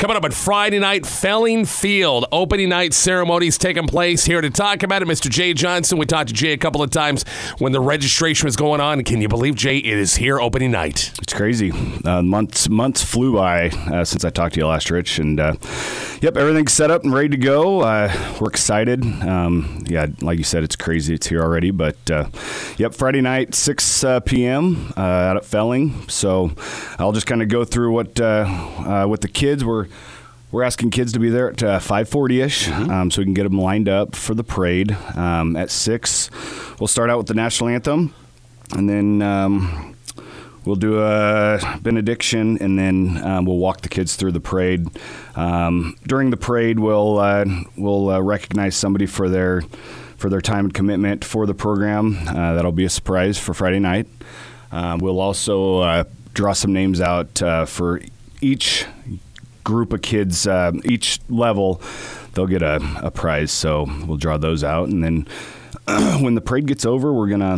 Coming up on Friday night, Felling Field. Opening night ceremonies taking place. Here to talk about it, Mr. Jay Johnson. We talked to Jay a couple of times when the registration was going on. Can you believe, Jay, it is here opening night? It's crazy. Months flew by since I talked to you last, Rich. And, yep, everything's set up and ready to go. We're excited. Like you said, it's crazy. It's here already. But, yep, Friday night, 6 p.m. Out at Felling. So I'll just kind of go through what with the kids. We're asking kids to be there at 5:40-ish, so we can get them lined up for the parade. At 6, we'll start out with the national anthem, and then we'll do a benediction, and then we'll walk the kids through the parade. During the parade, we'll recognize somebody for their time and commitment for the program. That'll be a surprise for Friday night. We'll also draw some names out for each group of kids, each level, they'll get a prize. So we'll draw those out, and then when the parade gets over,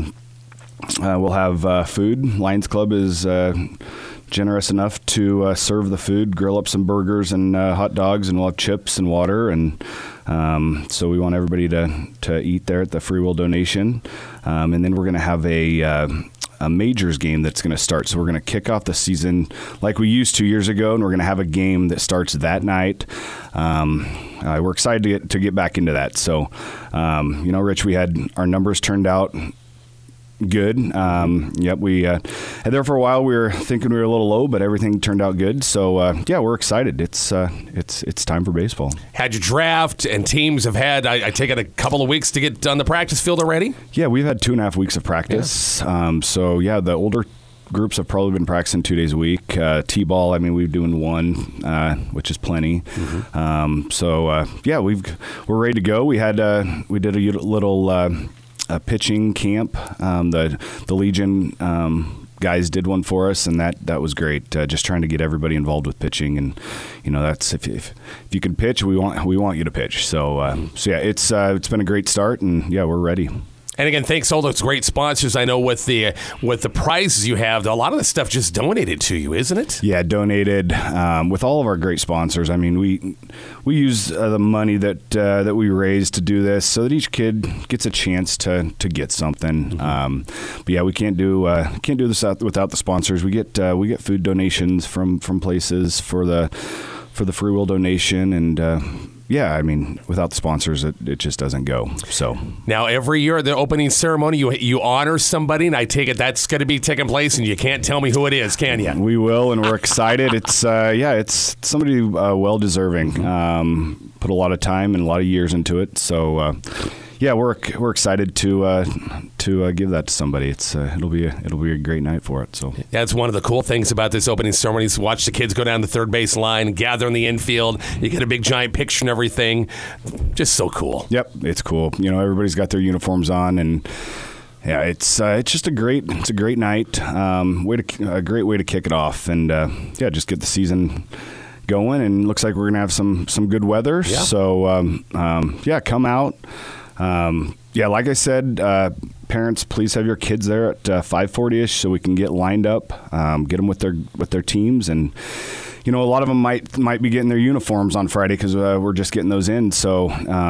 we'll have food. Lions Club is generous enough to serve the food, grill up some burgers and hot dogs, and we'll have chips and water, and so we want everybody to eat there at the free will donation, and then we're going to have a majors game that's going to start. So we're going to kick off the season like we used 2 years ago, and we're going to have a game that starts that night. We're excited to get back into that. So, Rich, we had our numbers turned out good. We had there for a while. We were thinking we were a little low, but everything turned out good. So we're excited. It's time for baseball. Had your draft, and teams have had, I take it, a couple of weeks to get on the practice field already? Yeah, we've had 2.5 weeks of practice. Yeah. The older groups have probably been practicing 2 days a week. T-ball, we're doing one, which is plenty. We're ready to go. We did a little pitching camp. The Legion guys did one for us, and that was great. Just trying to get everybody involved with pitching, and that's if you can pitch, we want you to pitch. So it's been a great start, and we're ready. And again, thanks to all those great sponsors. I know with the prizes you have, a lot of the stuff just donated to you, isn't it? Yeah, donated with all of our great sponsors. We use the money that we raise to do this, so that each kid gets a chance to get something. We can't do this without the sponsors. We get food donations from places for the free will donation, and without the sponsors, it just doesn't go. So now every year at the opening ceremony, you honor somebody, and I take it that's going to be taking place, and you can't tell me who it is, can you? We will, and we're excited. It's somebody well deserving. Put a lot of time and a lot of years into it. So we're excited to give that to somebody. It'll be a great night for it. So that's one of the cool things about this opening ceremony is watch the kids go down the third base line, gather in the infield. You get a big giant picture and everything. Just so cool. Yep, it's cool. Everybody's got their uniforms on, and it's just a great night. A great way to kick it off, and just get the season going. And looks like we're gonna have some good weather. Yeah. So come out. Like I said, parents, please have your kids there at 5:40-ish so we can get lined up, get them with their teams, and a lot of them might be getting their uniforms on Friday because we're just getting those in. So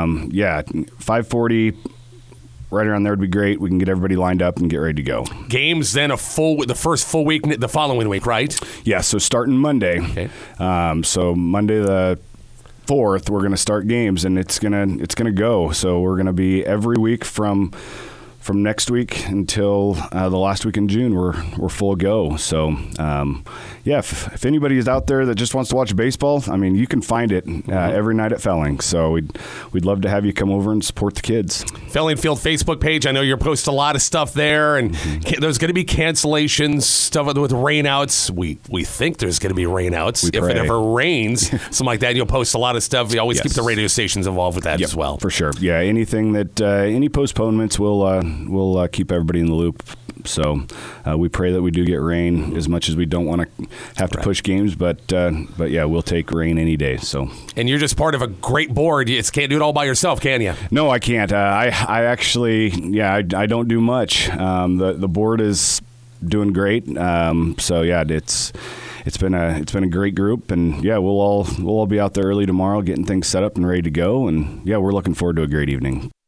5:40. Right around there would be great. We can get everybody lined up and get ready to go. Games then the first full week, the following week, right? Yeah. So starting Monday. Okay. So Monday the 4th, we're going to start games, and it's gonna go. So we're going to be every week from next week until the last week in June. We're full go. So if anybody is out there that just wants to watch baseball, you can find it every night at Felling. So we'd love to have you come over and support the kids. Felling Field Facebook page. I know you're posting a lot of stuff there, and there's going to be cancellations, stuff with rainouts. We think there's going to be rainouts. If it ever rains, something like that, you'll post a lot of stuff. We always keep the radio stations involved with that as well. For sure. Yeah, anything that any postponements we'll keep everybody in the loop. So we pray that we do get rain as much as we don't want to have to push games, but we'll take rain any day. So, and you're just part of a great board. You can't do it all by yourself, can you? No, I can't. I actually, I don't do much. The board is doing great. It's it's been a great group, and yeah, we'll all be out there early tomorrow getting things set up and ready to go, and yeah, we're looking forward to a great evening.